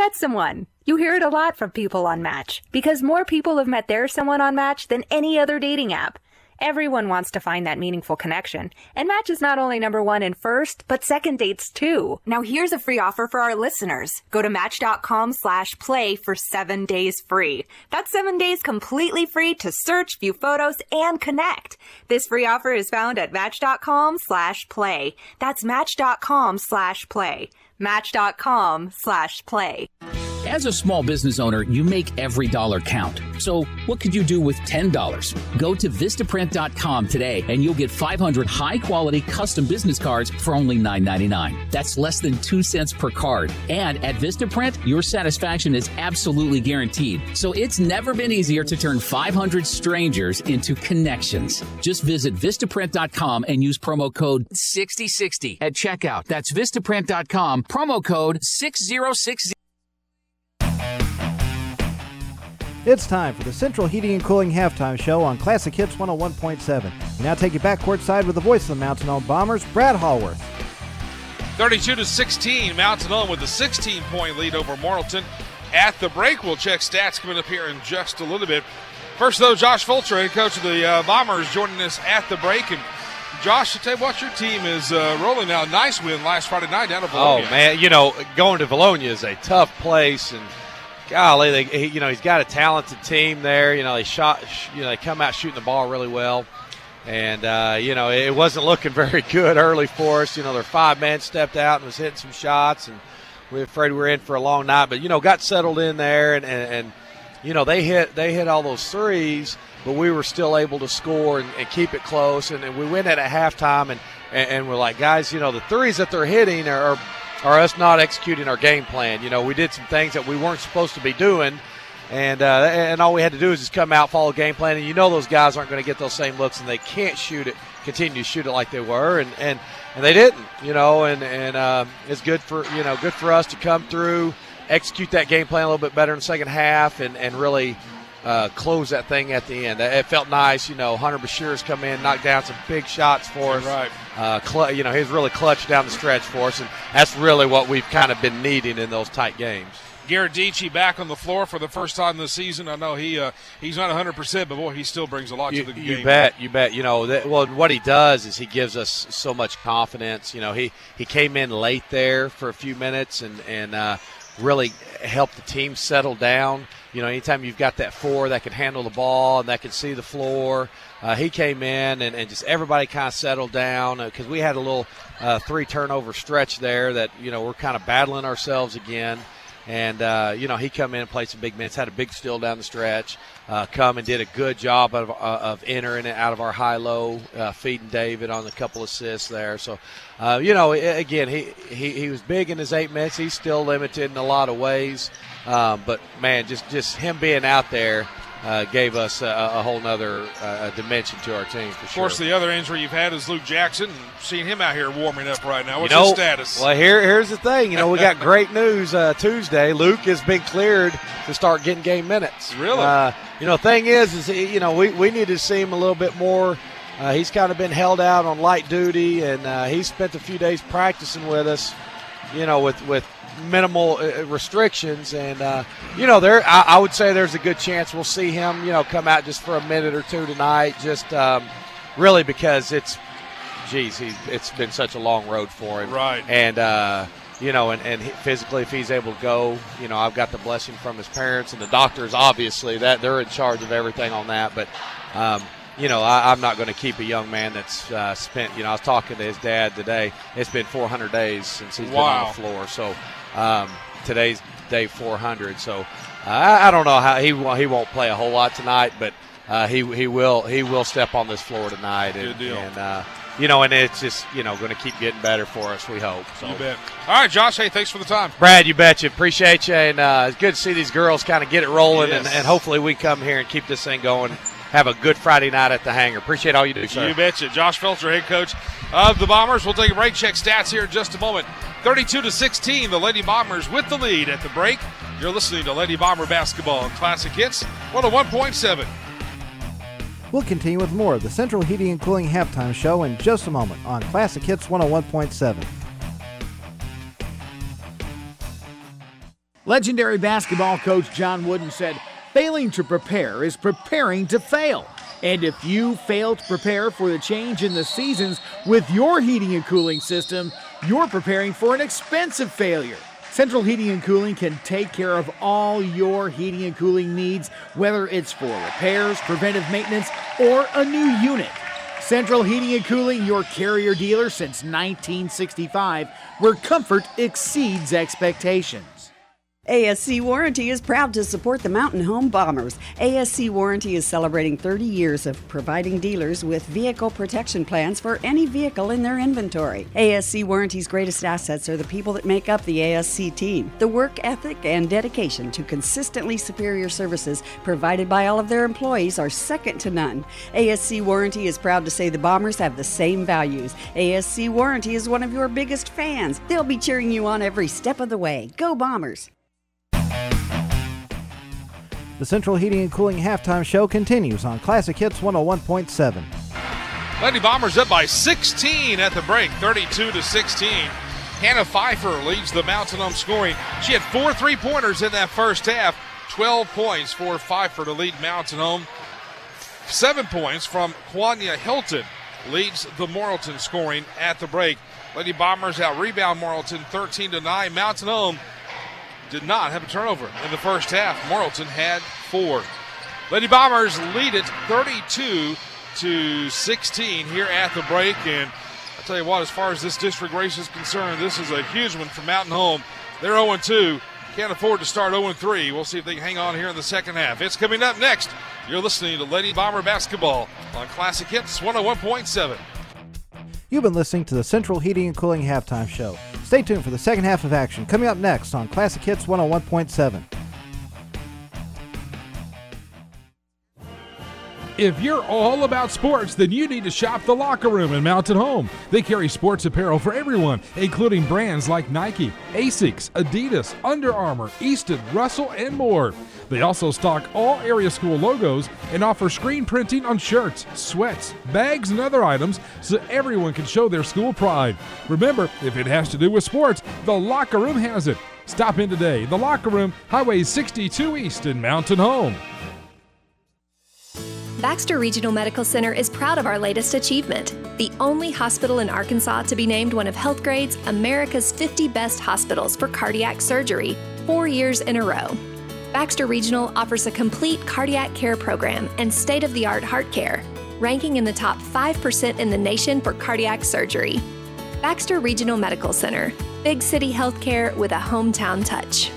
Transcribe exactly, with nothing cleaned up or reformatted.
met someone. You hear it a lot from people on Match, because more people have met their someone on Match than any other dating app. Everyone wants to find that meaningful connection, and Match is not only number one in first, but second dates too. Now here's a free offer for our listeners. Go to match.com slash play for seven days free. That's seven days completely free to search, view photos, and connect. This free offer is found at match.com slash play. That's match.com slash play. Match.com slash play. As a small business owner, you make every dollar count. So what could you do with ten dollars? Go to Vistaprint dot com today and you'll get five hundred high-quality custom business cards for only nine ninety-nine. That's less than two cents per card. And at Vistaprint, your satisfaction is absolutely guaranteed. So it's never been easier to turn five hundred strangers into connections. Just visit Vistaprint dot com and use promo code sixty sixty at checkout. That's Vistaprint dot com, promo code six zero six zero. It's time for the Central Heating and Cooling Halftime Show on Classic Hits one oh one point seven. We now take you back courtside with the voice of the Mountain Home Bombers, Brad Hallworth. thirty-two to sixteen, Mountain Home with a sixteen-point lead over Morrilton. At the break, we'll check stats coming up here in just a little bit. First, though, Josh Fulcher, head coach of the uh, Bombers, joining us at the break. And Josh, I tell you what, your team is uh, rolling now. Nice win last Friday night down at Bologna. Oh, man, you know, going to Bologna is a tough place, and golly, they, he, you know, he's got a talented team there. You know, they shot, you know, they come out shooting the ball really well, and uh, you know, it wasn't looking very good early for us. You know, their five man stepped out and was hitting some shots, and we were afraid we were in for a long night. But you know, got settled in there, and, and, and you know, they hit they hit all those threes, but we were still able to score and, and keep it close. And, and we went at halftime, and, and and we're like, guys, you know, the threes that they're hitting are. are or us not executing our game plan. You know, we did some things that we weren't supposed to be doing, and uh, and all we had to do is just come out, follow game plan, and you know those guys aren't going to get those same looks, and they can't shoot it, continue to shoot it like they were, and and, and they didn't, you know, and and um, it's good for you know good for us to come through, execute that game plan a little bit better in the second half, and and really uh, close that thing at the end. It felt nice, you know. Hunter Bashir's come in, knocked down some big shots for us. Right. Uh, cl- you know, he's really clutched down the stretch for us, and that's really what we've kind of been needing in those tight games. Garrett Dietschy back on the floor for the first time this season. I know he uh, he's not one hundred percent, but, boy, he still brings a lot you, to the you game. You bet, you bet. You know, that, well, what he does is he gives us so much confidence. You know, he, he came in late there for a few minutes and, and uh, really helped the team settle down. You know, anytime you've got that four that can handle the ball and that can see the floor, uh, he came in and, and just everybody kind of settled down because uh, we had a little uh, three-turnover stretch there that, you know, we're kind of battling ourselves again. And, uh, you know, he come in and played some big minutes, had a big steal down the stretch, uh, come and did a good job of, uh, of entering it out of our high-low, uh, feeding David on a couple assists there. So, uh, you know, again, he, he, he was big in his eight minutes. He's still limited in a lot of ways. Um, but, man, just, just him being out there uh, gave us a, a whole nother uh, dimension to our team for sure. Of course, the other injury you've had is Luke Jackson. Seeing him out here warming up right now. What's you know, his status? Well, here, here's the thing. You know, we got great news uh, Tuesday. Luke has been cleared to start getting game minutes. Really? Uh, you know, thing is, is he, you know, we, we need to see him a little bit more. Uh, he's kind of been held out on light duty, and uh, he spent a few days practicing with us, you know, with, with minimal uh, restrictions. And, uh, you know, there I, I would say there's a good chance we'll see him, you know, come out just for a minute or two tonight, just um, really because it's, geez, he, it's been such a long road for him. Right. And, uh, you know, and, and physically if he's able to go, you know, I've got the blessing from his parents and the doctors, obviously, that they're in charge of everything on that. But, um, you know, I, I'm not going to keep a young man that's uh, spent, you know, I was talking to his dad today. It's been four hundred days since he's wow. been on the floor. So um, today's day four hundred. So uh, I, I don't know how he, he won't play a whole lot tonight, but uh, he he will he will step on this floor tonight. And, Good deal. And, uh, you know, and it's just, you know, going to keep getting better for us, we hope. So. You bet. All right, Josh, hey, thanks for the time. Brad, you betcha. Appreciate you. And uh, it's good to see these girls kind of get it rolling, yes. and, and hopefully we come here and keep this thing going. Have a good Friday night at the Hangar. Appreciate all you do, sir. You betcha. Josh Felcher, head coach of the Bombers. We'll take a break, check stats here in just a moment. thirty-two to sixteen, the Lady Bombers with the lead at the break. You're listening to Lady Bomber Basketball on Classic Hits one oh one point seven. We'll continue with more of the Central Heating and Cooling Halftime Show in just a moment on Classic Hits one oh one point seven. Legendary basketball coach John Wooden said, "Failing to prepare is preparing to fail." And if you fail to prepare for the change in the seasons with your heating and cooling system, you're preparing for an expensive failure. Central Heating and Cooling can take care of all your heating and cooling needs, whether it's for repairs, preventive maintenance, or a new unit. Central Heating and Cooling, your Carrier dealer since nineteen sixty-five, where comfort exceeds expectations. A S C Warranty is proud to support the Mountain Home Bombers. A S C Warranty is celebrating thirty years of providing dealers with vehicle protection plans for any vehicle in their inventory. A S C Warranty's greatest assets are the people that make up the A S C team. The work ethic and dedication to consistently superior services provided by all of their employees are second to none. A S C Warranty is proud to say the Bombers have the same values. A S C Warranty is one of your biggest fans. They'll be cheering you on every step of the way. Go Bombers! The Central Heating and Cooling Halftime Show continues on Classic Hits one oh one point seven. Lady Bombers up by sixteen at the break, thirty-two to sixteen. Hannah Pfeiffer leads the Mountain Home scoring. She had four three-pointers in that first half. twelve points for Pfeiffer to lead Mountain Home. Seven points from Kwanya Hilton leads the Morrilton scoring at the break. Lady Bombers out-rebound Morrilton thirteen to nine. Mountain Home did not have a turnover in the first half. Morrilton had four. Lady Bombers lead it thirty-two to sixteen here at the break. And I tell you what, as far as this district race is concerned, this is a huge one for Mountain Home. They're oh and two. Can't afford to start oh and three. We'll see if they can hang on here in the second half. It's coming up next. You're listening to Lady Bomber Basketball on Classic Hits one oh one point seven. You've been listening to the Central Heating and Cooling Halftime Show. Stay tuned for the second half of action coming up next on Classic Hits one oh one point seven. If you're all about sports, then you need to shop The Locker Room in Mountain Home. They carry sports apparel for everyone, including brands like Nike, Asics, Adidas, Under Armour, Easton, Russell, and more. They also stock all area school logos and offer screen printing on shirts, sweats, bags, and other items so everyone can show their school pride. Remember, if it has to do with sports, The Locker Room has it. Stop in today. The Locker Room, Highway sixty-two East in Mountain Home. Baxter Regional Medical Center is proud of our latest achievement, the only hospital in Arkansas to be named one of HealthGrade's America's fifty Best Hospitals for Cardiac Surgery, four years in a row. Baxter Regional offers a complete cardiac care program and state-of-the-art heart care, ranking in the top five percent in the nation for cardiac surgery. Baxter Regional Medical Center, big city healthcare with a hometown touch.